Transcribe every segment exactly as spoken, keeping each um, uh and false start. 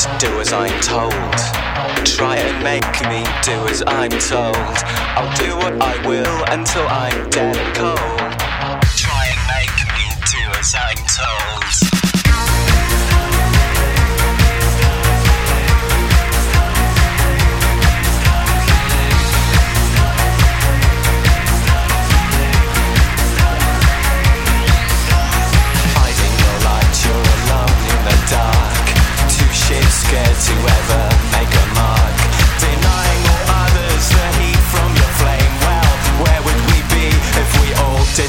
do as I'm told. Try and make me do as I'm told. I'll do what I will until I'm dead and cold. Try and make me do as I'm told. Scared to ever make a mark, denying all others the heat from your flame. Well, where would we be if we all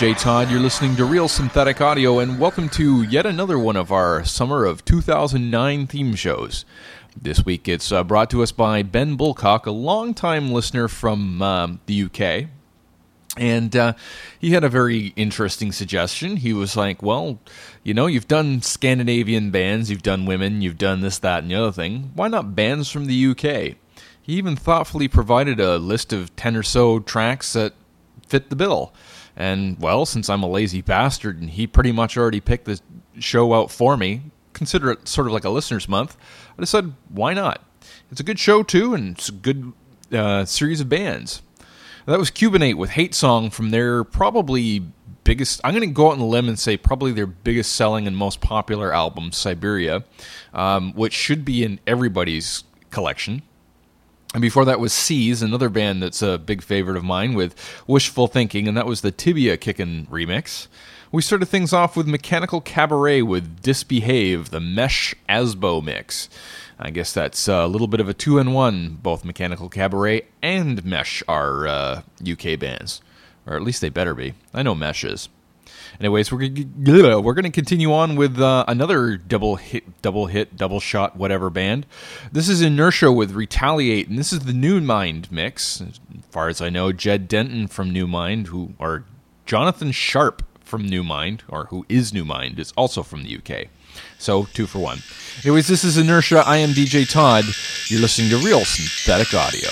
J Todd. You're listening to Real Synthetic Audio, and welcome to yet another one of our Summer of two thousand nine theme shows. This week it's uh, brought to us by Ben Bulcock, a longtime listener from um, the U K. And uh, he had a very interesting suggestion. He was like, well, you know, you've done Scandinavian bands, you've done women, you've done this, that, and the other thing. Why not bands from the U K? He even thoughtfully provided a list of ten or so tracks that fit the bill. And, well, since I'm a lazy bastard and he pretty much already picked the show out for me, consider it sort of like a listener's month, I decided, why not? It's a good show, too, and it's a good uh, series of bands. That was Cubanate with Hate Song from their probably biggest, I'm going to go out on a limb and say probably their biggest selling and most popular album, Siberia, um, which should be in everybody's collection. And before that was Seize, another band that's a big favorite of mine, with Wishful Thinking, and that was the Tibia Kickin' remix. We started things off with Mechanical Cabaret with Disbehave, the Mesh Asbo mix. I guess that's a little bit of a two-in-one. Both Mechanical Cabaret and Mesh are uh, U K bands. Or at least they better be. I know Mesh is. Anyways, we're gonna, we're going to continue on with uh, another double hit, double hit, double shot, whatever band. This is Inertia with Retaliate, and this is the New Mind mix. As far as I know, Jed Denton from New Mind, who or Jonathan Sharp from New Mind, or who is New Mind, is also from the U K. So, two for one. Anyways, this is Inertia. I am D J Todd. You're listening to Real Synthetic Audio.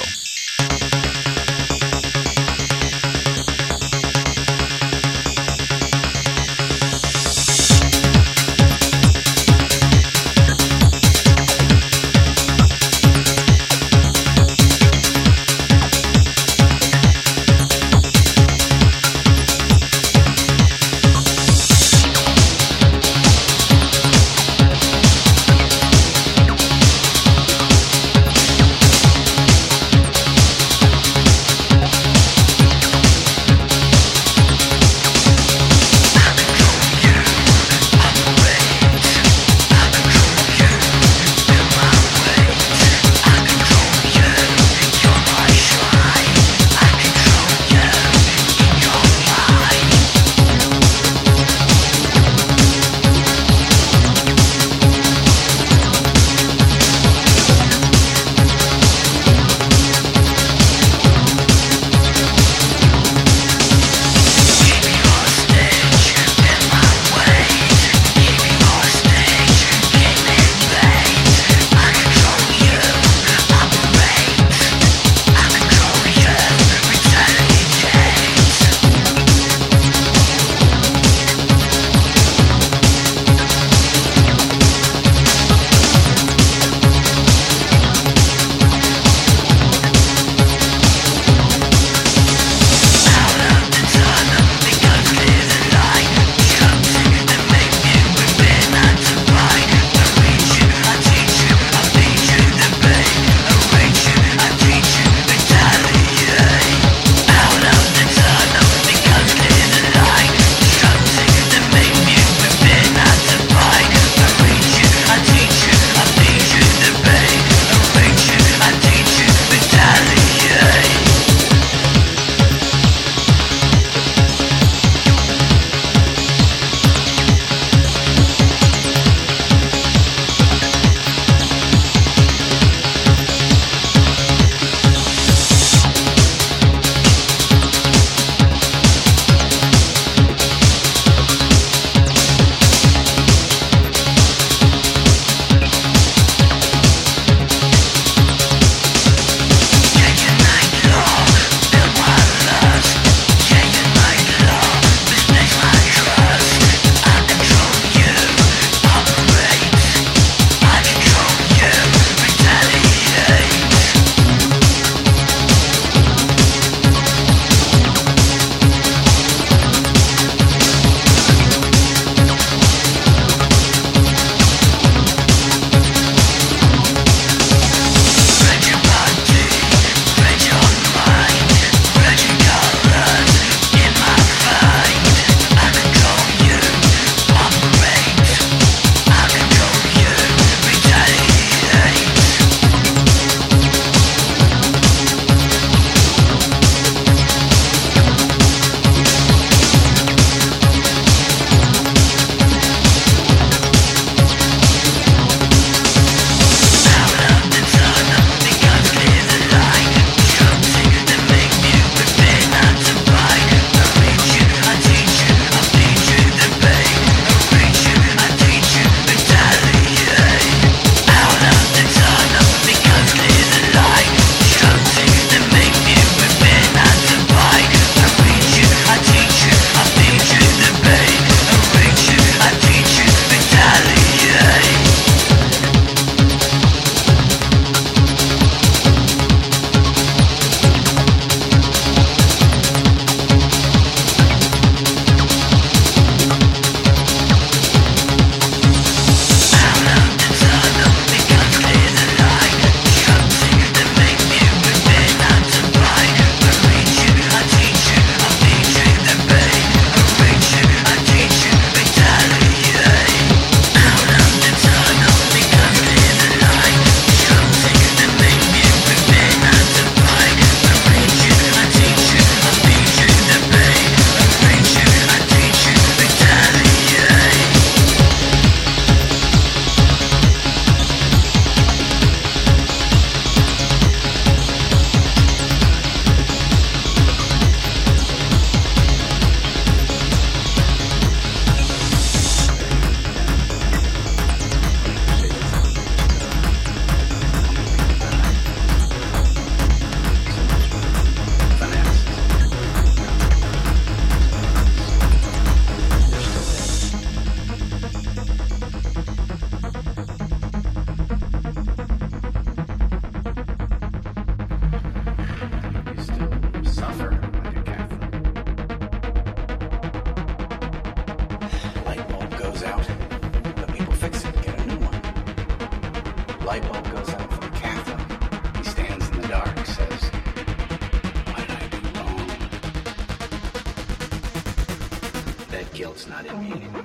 guilt's not in me anymore.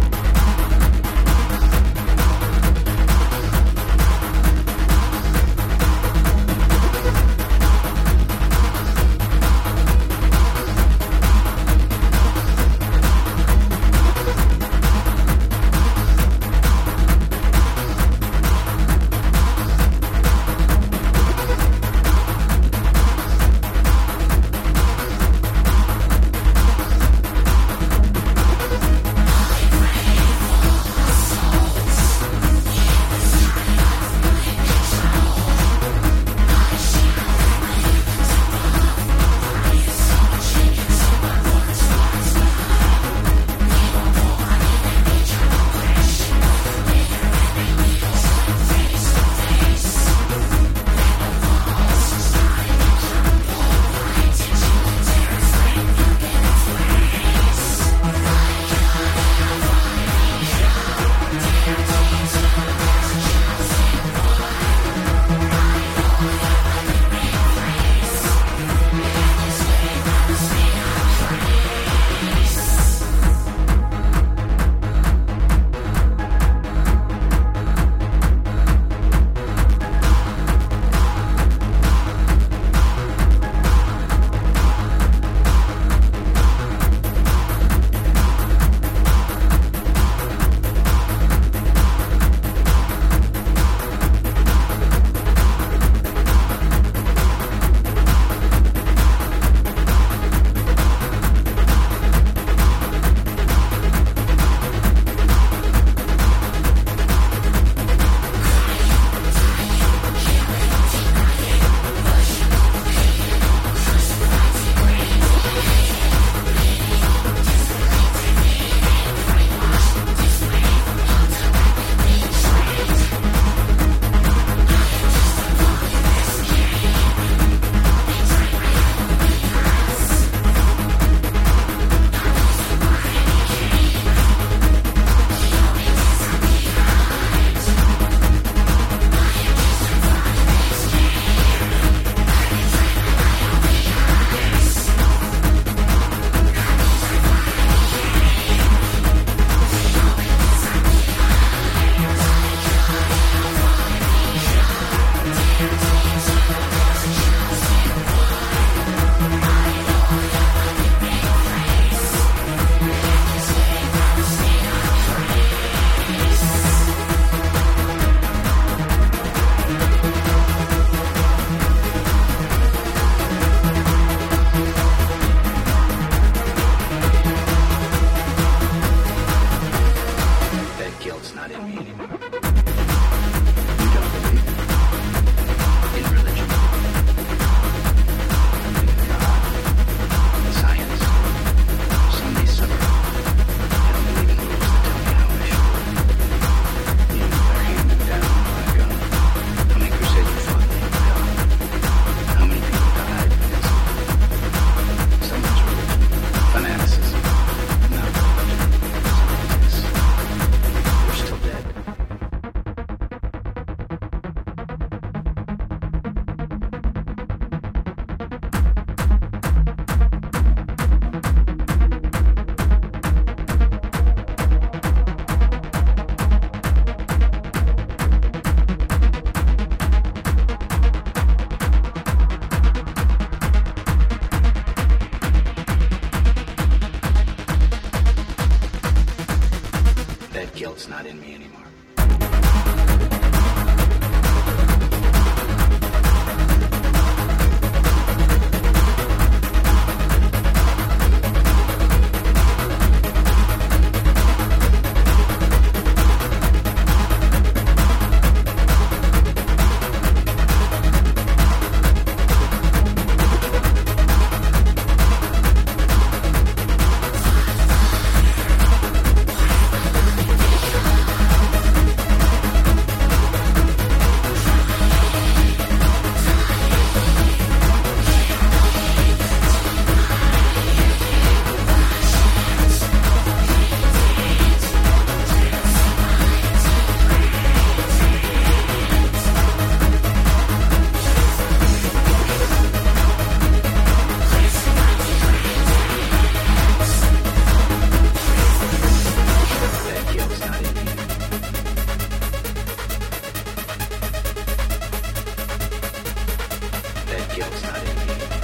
Guilt's not in me anymore.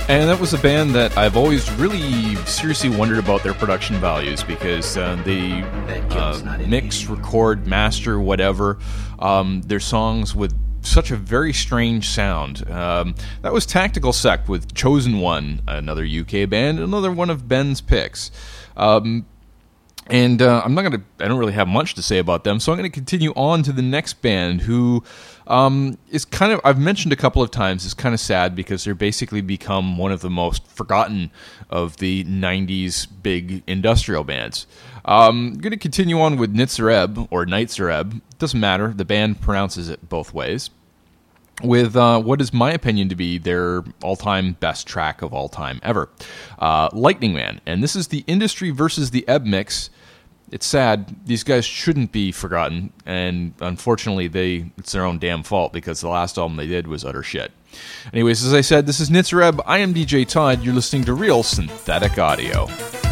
And that was a band that I've always really seriously wondered about their production values, because uh, they uh, mix, record, master, whatever, um, their songs with such a very strange sound. Um, that was Tactical Sect with Chosen One, another U K band, another one of Ben's picks. Um, and uh, I'm not going to, I don't really have much to say about them, so I'm going to continue on to the next band, who um, is kind of, I've mentioned a couple of times, is kind of sad because they're basically become one of the most forgotten of the nineties big industrial bands. Um, I'm going to continue on with Nitzareb, or Nitzareb, doesn't matter, the band pronounces it both ways, with uh, what is my opinion to be their all-time best track of all time ever, uh, Lightning Man. And this is the Industry versus the Ebb mix. It's sad. These guys shouldn't be forgotten, and unfortunately, they it's their own damn fault, because the last album they did was utter shit. Anyways, as I said, this is Nitzareb. I am D J Todd. You're listening to Real Synthetic Audio.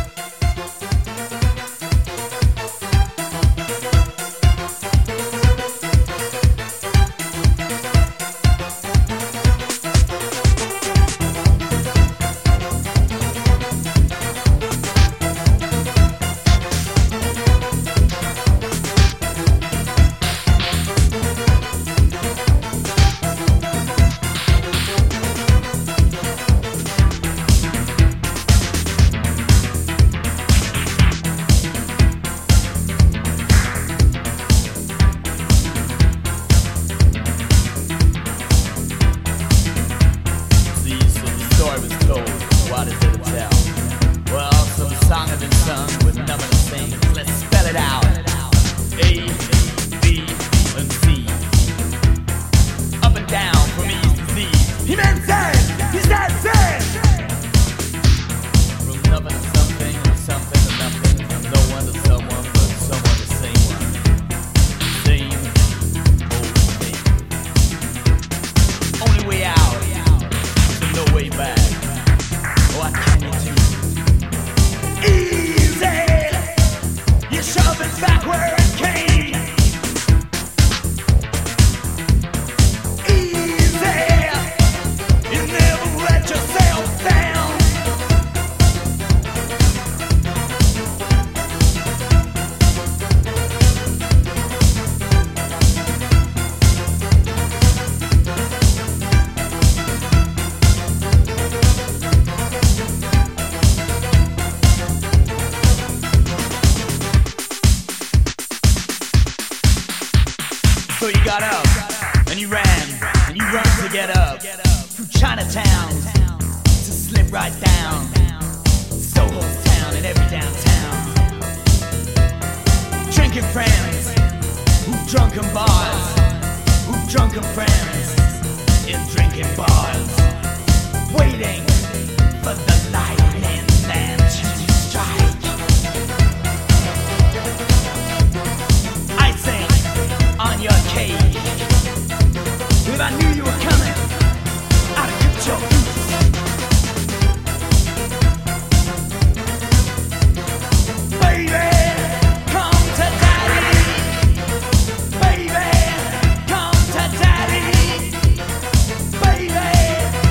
So you got up, and you ran, and you run to get up, through Chinatown, to slip right down, Soho town and every downtown. Drinking friends, who drunken bars, who drunken friends, in drinking bars, waiting for the lightning man to strike. Icing on your cake. If I knew you were coming, I'd have cut your goose. Baby, come to daddy. Baby, come to daddy. Baby,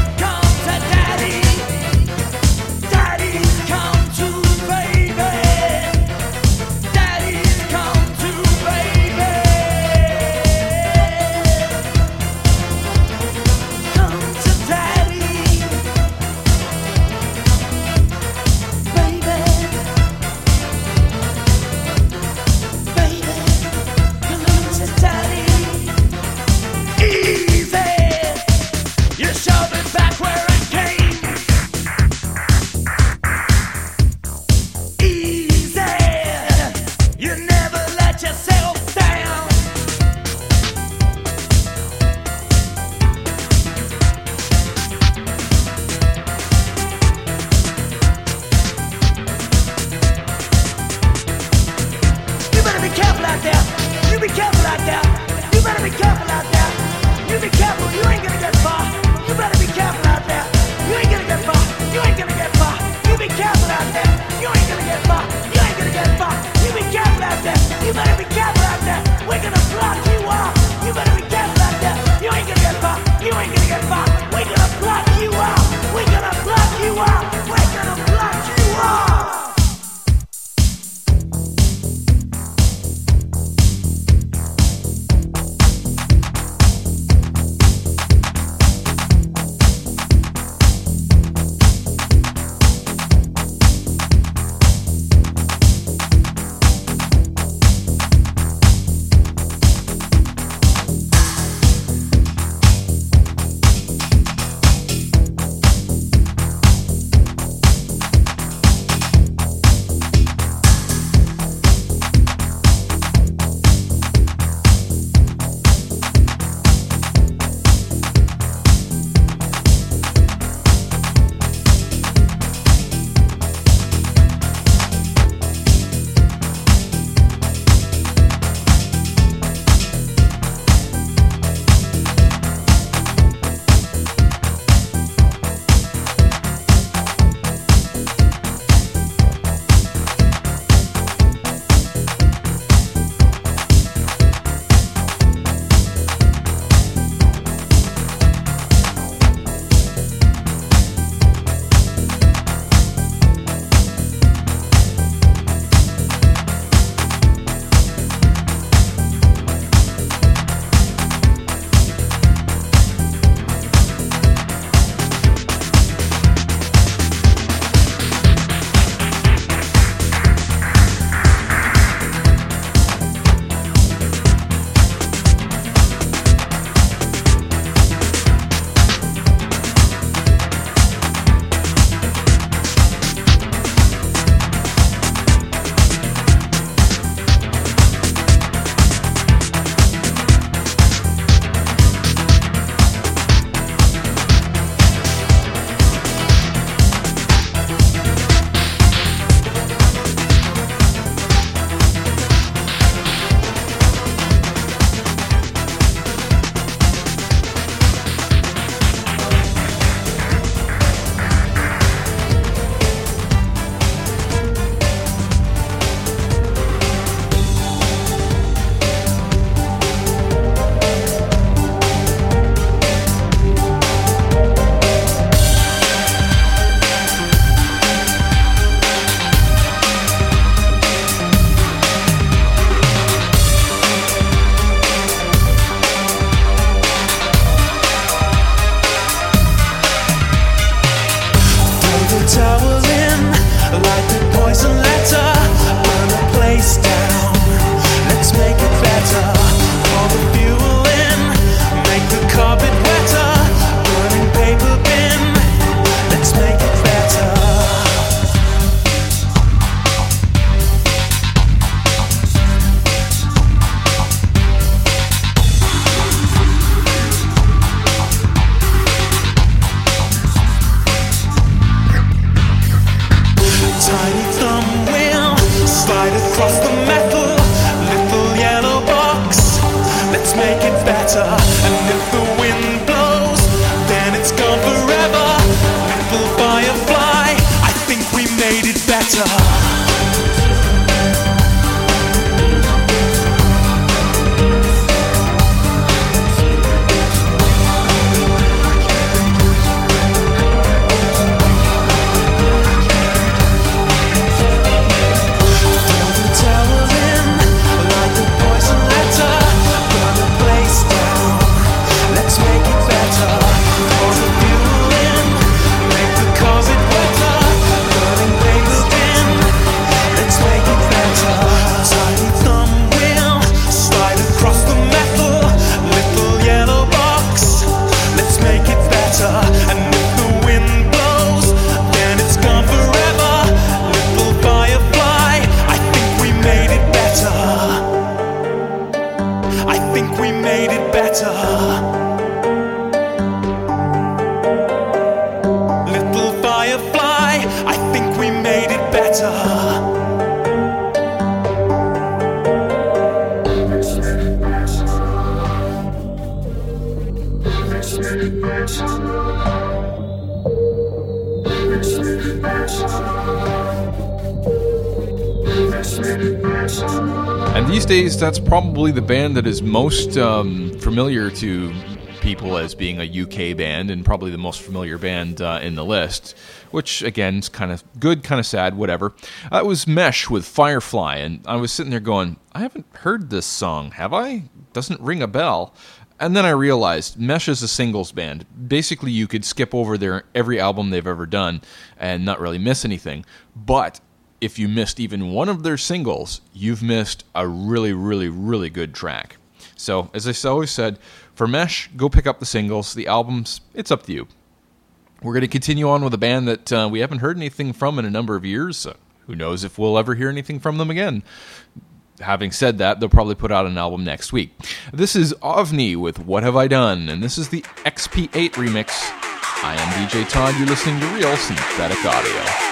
And these days, that's probably the band that is most um, familiar to people as being a U K band, and probably the most familiar band uh, in the list, which, again, is kind of good, kind of sad, whatever. Uh, it was Mesh with Firefly, and I was sitting there going, I haven't heard this song, have I? Doesn't ring a bell. And then I realized Mesh is a singles band. Basically, you could skip over their every album they've ever done and not really miss anything. But if you missed even one of their singles, you've missed a really, really, really good track. So, as I always said, for Mesh, go pick up the singles. The albums, it's up to you. We're going to continue on with a band that uh, we haven't heard anything from in a number of years. So who knows if we'll ever hear anything from them again. Having said that, they'll probably put out an album next week. This is Ovni with What Have I Done? And this is the X P eight remix. I am D J Todd. You're listening to Real Synthetic Audio.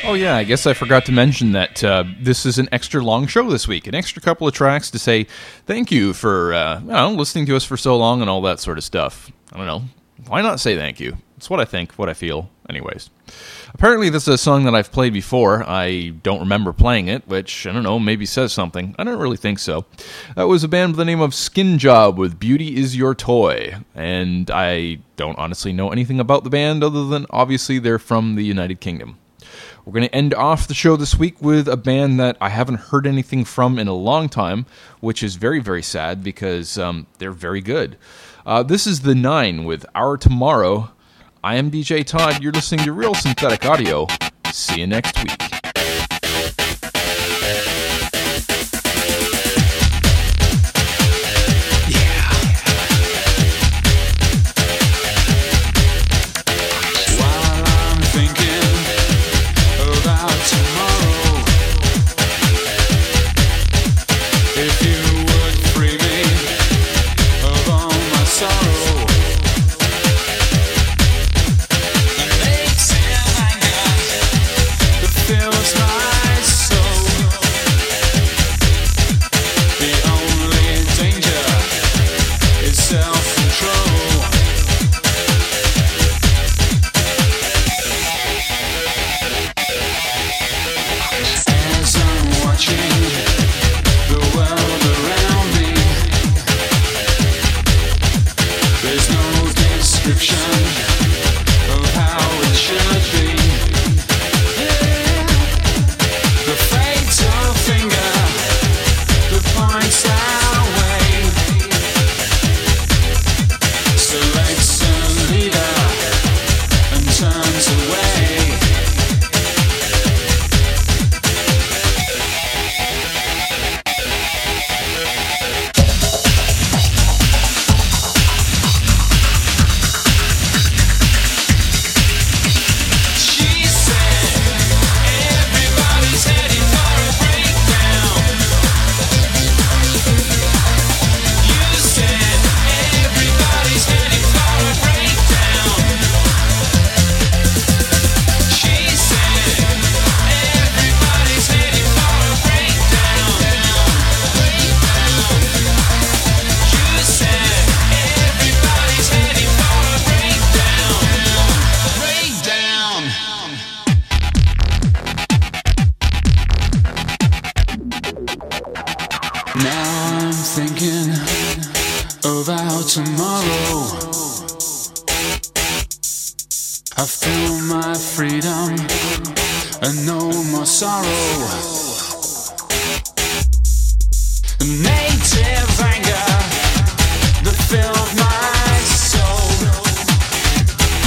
Oh yeah, I guess I forgot to mention that uh, this is an extra long show this week, an extra couple of tracks to say thank you for uh, I don't know, listening to us for so long and all that sort of stuff. I don't know. Why not say thank you? It's what I think, what I feel. Anyways. Apparently this is a song that I've played before. I don't remember playing it, which, I don't know, maybe says something. I don't really think so. That was a band by the name of Skin Job with Beauty Is Your Toy. And I don't honestly know anything about the band other than obviously they're from the United Kingdom. We're going to end off the show this week with a band that I haven't heard anything from in a long time, which is very, very sad because um, they're very good. Uh, this is The Nine with Our Tomorrow. I am D J Todd. You're listening to Real Synthetic Audio. See you next week.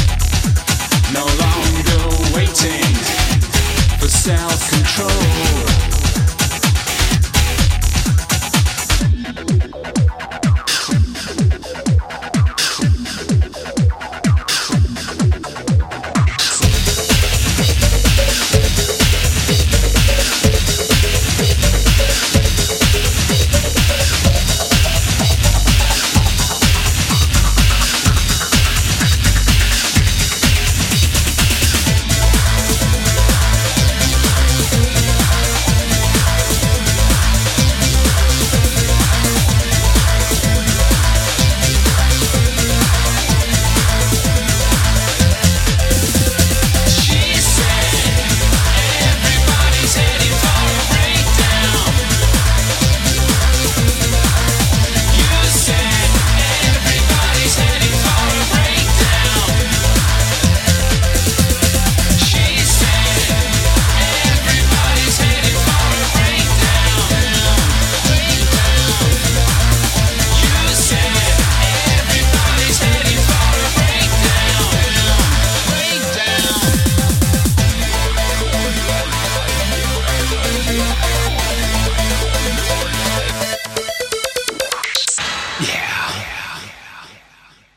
Self-control.